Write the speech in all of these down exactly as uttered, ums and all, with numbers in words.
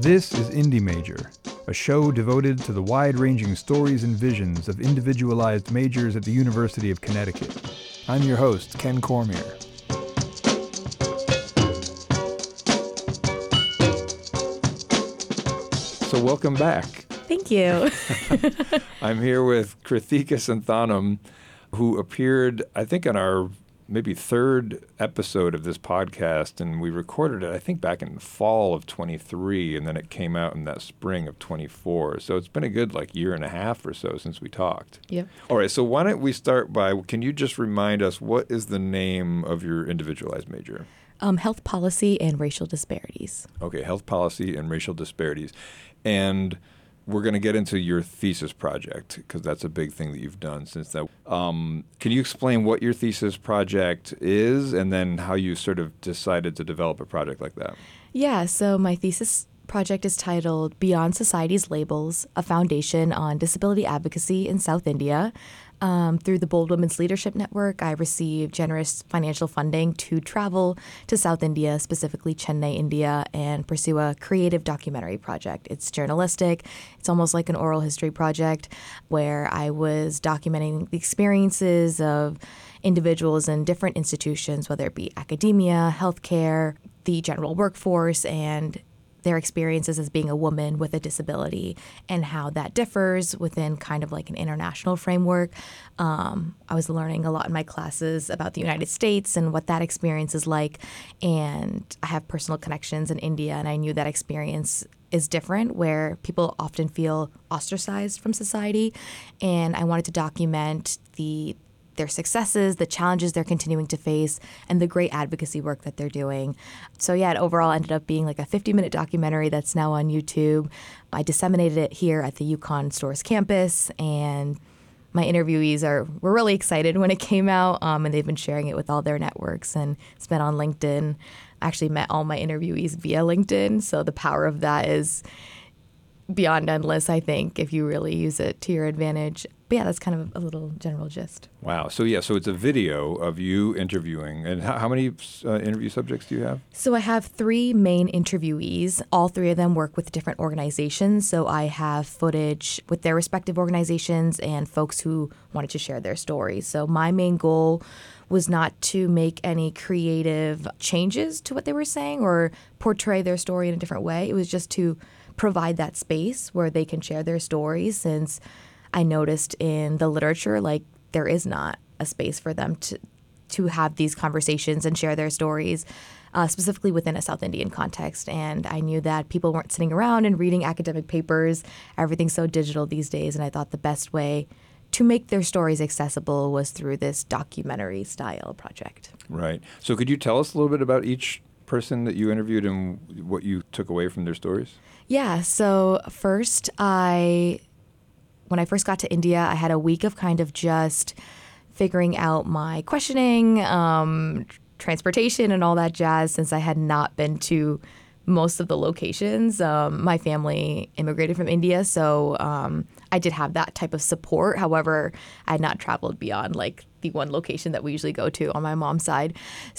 This is Indie Major, a show devoted to the wide-ranging stories and visions of individualized majors at the University of Connecticut. I'm your host, Ken Cormier. So welcome back. Thank you. I'm here with Krithika Santhanam, who appeared, I think, on our maybe third episode of this podcast, and we recorded it, I think, back in the fall of twenty-three, and then it came out in that spring of twenty-four. So it's been a good, like, year and a half or so since we talked. Yep. All right, so why don't we start by, can you just remind us, what is the name of your individualized major? Um, health policy and racial disparities. Okay, health policy and racial disparities. And we're going to get into your thesis project because that's a big thing that you've done since that. Um, can you explain what your thesis project is and then how you sort of decided to develop a project like that? Yeah, so my thesis project is titled Beyond Society's Labels, a Foundation on Disability Advocacy in South India. Um, through the Bold Women's Leadership Network, I received generous financial funding to travel to South India, specifically Chennai, India, and pursue a creative documentary project. It's journalistic. It's almost like an oral history project where I was documenting the experiences of individuals in different institutions, whether it be academia, healthcare, the general workforce, and their experiences as being a woman with a disability and how that differs within kind of like an international framework. Um, I was learning a lot in my classes about the United States and what that experience is like. And I have personal connections in India, and I knew that experience is different, where people often feel ostracized from society. And I wanted to document the their successes, the challenges they're continuing to face, and the great advocacy work that they're doing. So yeah, it overall ended up being like a fifty-minute documentary that's now on YouTube. I disseminated it here at the UConn Stores campus, and my interviewees are were really excited when it came out, um, and they've been sharing it with all their networks, and it's been on LinkedIn. I actually met all my interviewees via LinkedIn, so the power of that is beyond endless, I think, if you really use it to your advantage. But yeah, that's kind of a little general gist. Wow. So yeah, so it's a video of you interviewing. And how, how many uh, interview subjects do you have? So I have three main interviewees. All three of them work with different organizations. So I have footage with their respective organizations and folks who wanted to share their stories. So my main goal was not to make any creative changes to what they were saying or portray their story in a different way. It was just to provide that space where they can share their stories, since I noticed in the literature, like, there is not a space for them to to have these conversations and share their stories, uh, specifically within a South Indian context. And I knew that people weren't sitting around and reading academic papers. Everything's so digital these days, and I thought the best way to make their stories accessible was through this documentary-style project. Right. So could you tell us a little bit about each person that you interviewed and what you took away from their stories? Yeah. So first, I... When I first got to India, I had a week of kind of just figuring out my questioning, um, transportation, and all that jazz, since I had not been to most of the locations. Um, my family immigrated from India, so um, I did have that type of support. However, I had not traveled beyond like the one location that we usually go to on my mom's side.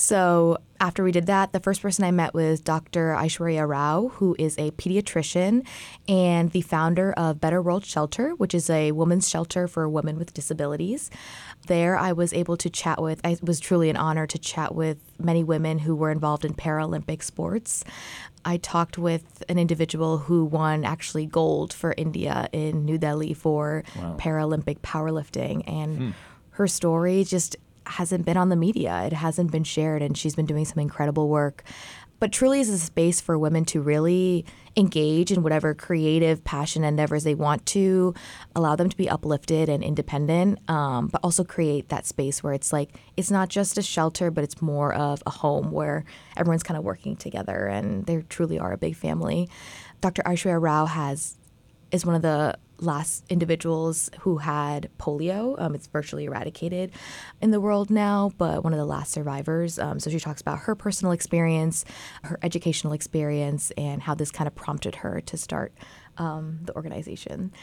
So after we did that, the first person I met was Doctor Aishwarya Rao, who is a pediatrician and the founder of Better World Shelter, which is a women's shelter for women with disabilities. There I was able to chat with, it was truly an honor to chat with many women who were involved in Paralympic sports. I talked with an individual who won actually gold for India in New Delhi for wow. Paralympic powerlifting, and hmm. her story just hasn't been on the media. It hasn't been shared, and she's been doing some incredible work. But truly is a space for women to really engage in whatever creative passion endeavors they want to, allow them to be uplifted and independent, um, but also create that space where it's like, it's not just a shelter, but it's more of a home where everyone's kind of working together, and they truly are a big family. Doctor Aishwarya Rao has is one of the last individuals who had polio. Um, it's virtually eradicated in the world now, but one of the last survivors. Um, so she talks about her personal experience, her educational experience, and how this kind of prompted her to start um, the organization.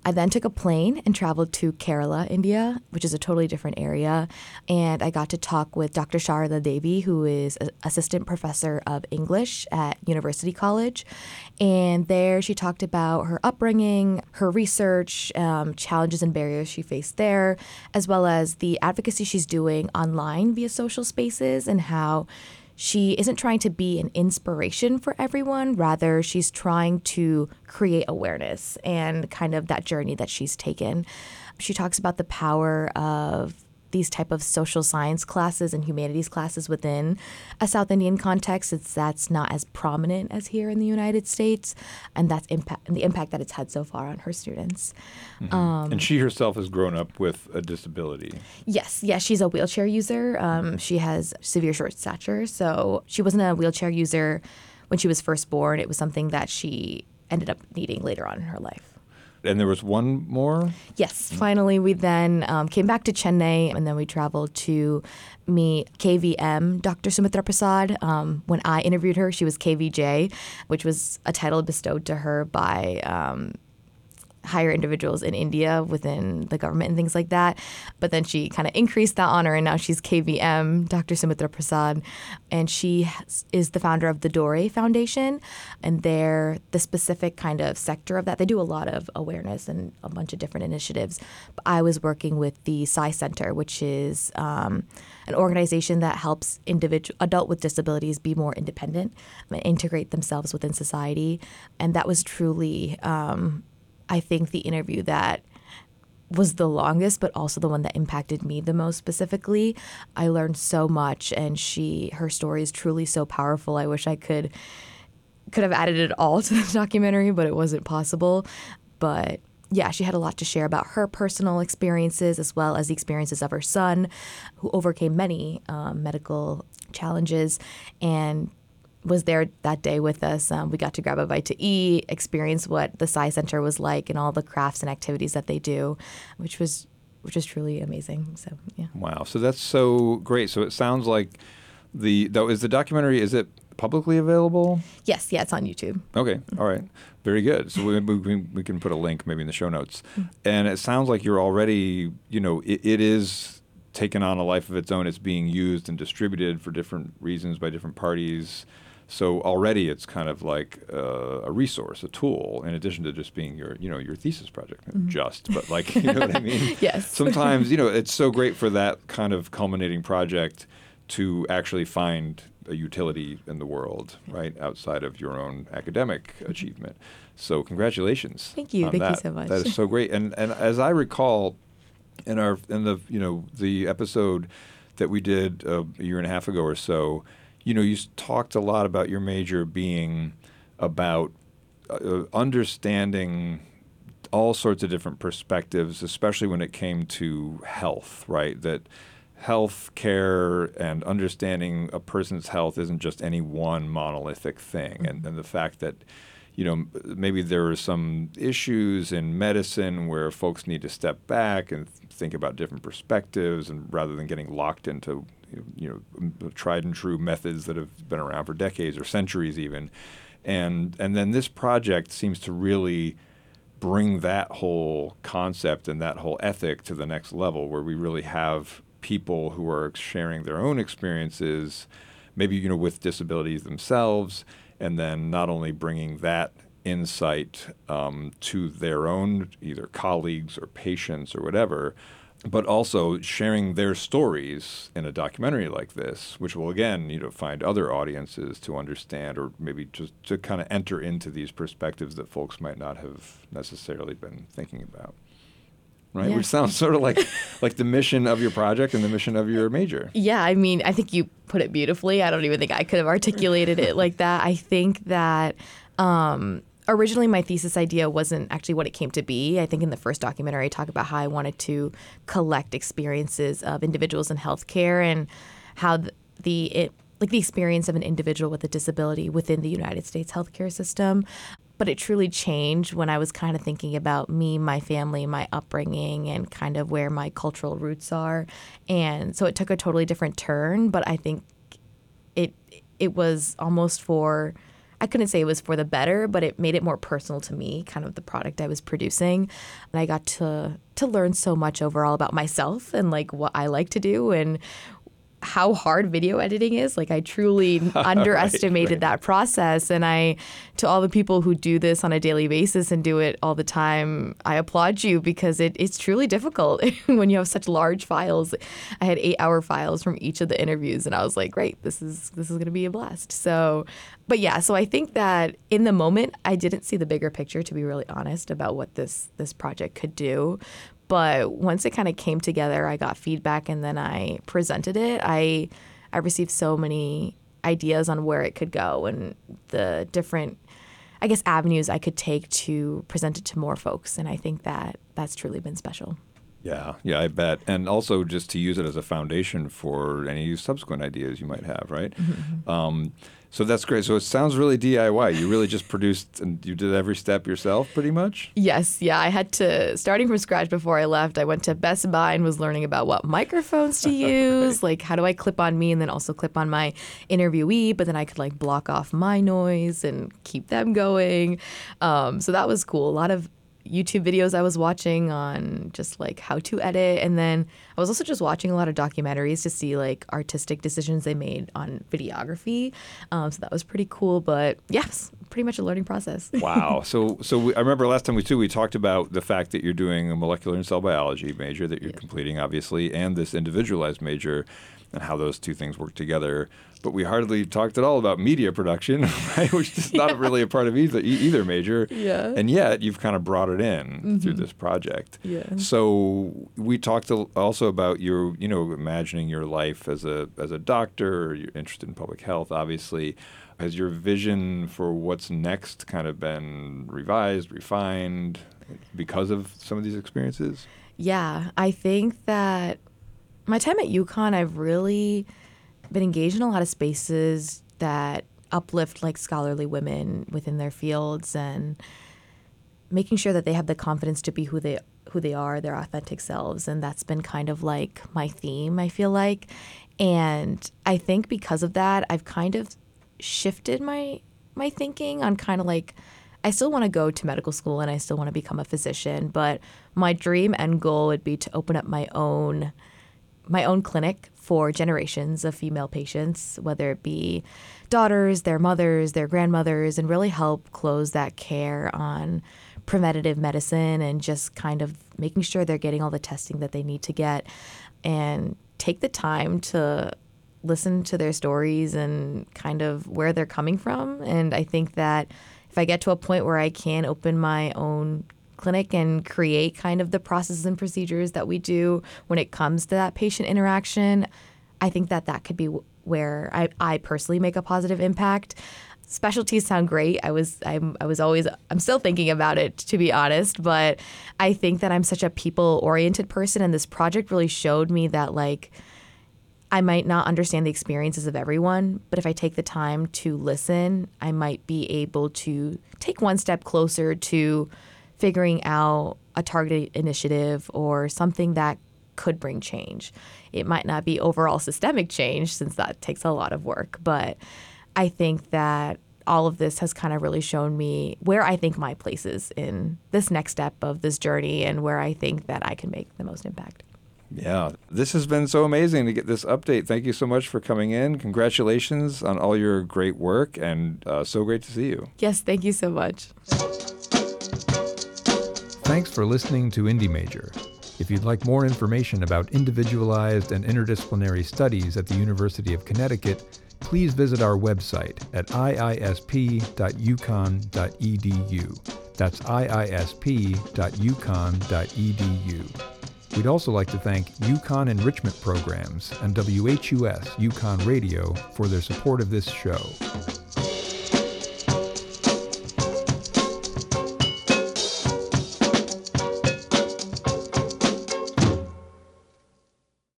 I then took a plane and traveled to Kerala, India, which is a totally different area. And I got to talk with Doctor Sharada Devi, who is an assistant professor of English at University College. And there she talked about her upbringing, her research, um, challenges and barriers she faced there, as well as the advocacy she's doing online via social spaces and how she isn't trying to be an inspiration for everyone. Rather, she's trying to create awareness and kind of that journey that she's taken. She talks about the power of these type of social science classes and humanities classes within a South Indian context. It's that's not as prominent as here in the United States, and that's impact and the impact that it's had so far on her students. Mm-hmm. Um, and she herself has grown up with a disability. Yes, yes, she's a wheelchair user. Um, she has severe short stature, so she wasn't a wheelchair user when she was first born. It was something that she ended up needing later on in her life. And there was one more? Yes. Finally, we then um, came back to Chennai, and then we traveled to meet K V M, Doctor Sumitra Prasad. Um, when I interviewed her, she was K V J, which was a title bestowed to her by um, higher individuals in India within the government and things like that. But then she kind of increased that honor, and now she's K V M, Doctor Sumitra Prasad. And she has, is the founder of the Dore Foundation. And they're the specific kind of sector of that. They do a lot of awareness and a bunch of different initiatives. But I was working with the Sai Center, which is um, an organization that helps individual adult with disabilities be more independent and integrate themselves within society. And that was truly um, I think the interview that was the longest, but also the one that impacted me the most specifically. I learned so much, and she, her story is truly so powerful. I wish I could could have added it all to the documentary, but it wasn't possible. But yeah, she had a lot to share about her personal experiences as well as the experiences of her son, who overcame many um, medical challenges and was there that day with us. Um, we got to grab a bite to eat, experience what the Sai Center was like and all the crafts and activities that they do, which was which was truly amazing. So yeah. Wow. So that's so great. So it sounds like the though is the documentary, is it publicly available? Yes. Yeah, it's on YouTube. Okay. All right. Very good. So we, we, we can put a link maybe in the show notes. Mm-hmm. And it sounds like you're already, you know, it, it is taken on a life of its own. It's being used and distributed for different reasons by different parties. So already it's kind of like uh, a resource, a tool, in addition to just being your, you know, your thesis project. Mm-hmm. Just, but like, you know what I mean? Yes. Sometimes, you know, it's so great for that kind of culminating project to actually find a utility in the world, right, outside of your own academic mm-hmm. achievement. So congratulations. Thank you. On Thank that. you so much. That is so great. And and as I recall, in our in the you know the episode that we did uh, a year and a half ago or so. You know, you talked a lot about your major being about uh, understanding all sorts of different perspectives, especially when it came to health, right? That health care and understanding a person's health isn't just any one monolithic thing. And, and the fact that, you know, maybe there are some issues in medicine where folks need to step back and think about different perspectives, and rather than getting locked into you know, tried and true methods that have been around for decades or centuries even. And and then this project seems to really bring that whole concept and that whole ethic to the next level, where we really have people who are sharing their own experiences, maybe, you know, with disabilities themselves, and then not only bringing that insight um, to their own either colleagues or patients or whatever, but also sharing their stories in a documentary like this, which will, again, you know, find other audiences to understand, or maybe just to kind of enter into these perspectives that folks might not have necessarily been thinking about. Right? Yeah. Which sounds sort of like like the mission of your project and the mission of your major. Yeah, I mean, I think you put it beautifully. I don't even think I could have articulated it like that. I think that um, originally my thesis idea wasn't actually what it came to be. I think in the first documentary I talk about how I wanted to collect experiences of individuals in healthcare and how the, the it, like the experience of an individual with a disability within the United States healthcare system. But it truly changed when I was kind of thinking about me, my family, my upbringing, and kind of where my cultural roots are. And so it took a totally different turn, but I think it it was almost for I couldn't say it was for the better, but it made it more personal to me, kind of the product I was producing. And I got to to learn so much overall about myself and like what I like to do and how hard video editing is. Like I truly underestimated right, right. that process. And I, to all the people who do this on a daily basis and do it all the time, I applaud you because it, it's truly difficult when you have such large files. I had eight hour files from each of the interviews and I was like, great, this is, this is going to be a blast. So, but yeah, so I think that in the moment, I didn't see the bigger picture, to be really honest, about what this, this project could do. But once it kind of came together, I got feedback and then I presented it. I I received so many ideas on where it could go and the different, I guess, avenues I could take to present it to more folks. And I think that that's truly been special. Yeah, yeah, I bet. And also just to use it as a foundation for any subsequent ideas you might have, right? Mm-hmm. Um, so that's great. So it sounds really D I Y. You really just produced and you did every step yourself pretty much? Yes, yeah. I had to, starting from scratch before I left, I went to Best Buy and was learning about what microphones to use, right. Like how do I clip on me and then also clip on my interviewee, but then I could like block off my noise and keep them going. Um, so that was cool. A lot of YouTube videos I was watching on just like how to edit. And then I was also just watching a lot of documentaries to see like artistic decisions they made on videography. Um, so that was pretty cool. But yes, pretty much a learning process. Wow. So so we, I remember last time we too, we talked about the fact that you're doing a molecular and cell biology major that you're yeah. completing, obviously, and this individualized major and how those two things work together. But we hardly talked at all about media production, right? Which is not yeah. really a part of either either major. Yeah. And yet you've kind of brought it in mm-hmm. through this project. Yeah. So we talked also about your, you know, imagining your life as a as a doctor, or you're interested in public health, obviously. Has your vision for what's next kind of been revised, refined because of some of these experiences? Yeah, I think that my time at UConn, I've really been engaged in a lot of spaces that uplift like scholarly women within their fields and making sure that they have the confidence to be who they who they are, their authentic selves. And that's been kind of like my theme, I feel like. And I think because of that, I've kind of shifted my my thinking on kind of like, I still want to go to medical school and I still want to become a physician, but my dream end goal would be to open up my own my own clinic for generations of female patients, whether it be daughters, their mothers, their grandmothers, and really help close that care on preventative medicine and just kind of making sure they're getting all the testing that they need to get and take the time to listen to their stories and kind of where they're coming from. And I think that if I get to a point where I can open my own clinic and create kind of the processes and procedures that we do when it comes to that patient interaction, I think that that could be where I, I personally make a positive impact. Specialties sound great. I was I'm, I was always I'm still thinking about it, to be honest, but I think that I'm such a people-oriented person, and this project really showed me that like I might not understand the experiences of everyone, but if I take the time to listen, I might be able to take one step closer to figuring out a targeted initiative or something that could bring change. It might not be overall systemic change since that takes a lot of work, but I think that all of this has kind of really shown me where I think my place is in this next step of this journey and where I think that I can make the most impact. Yeah, this has been so amazing to get this update. Thank you so much for coming in. Congratulations on all your great work, and uh, so great to see you. Yes, thank you so much. Thanks for listening to Indie Major. If you'd like more information about individualized and interdisciplinary studies at the University of Connecticut, please visit our website at i i s p dot u conn dot e d u. That's i i s p dot u conn dot e d u. We'd also like to thank UConn Enrichment Programs and W H U S UConn Radio for their support of this show.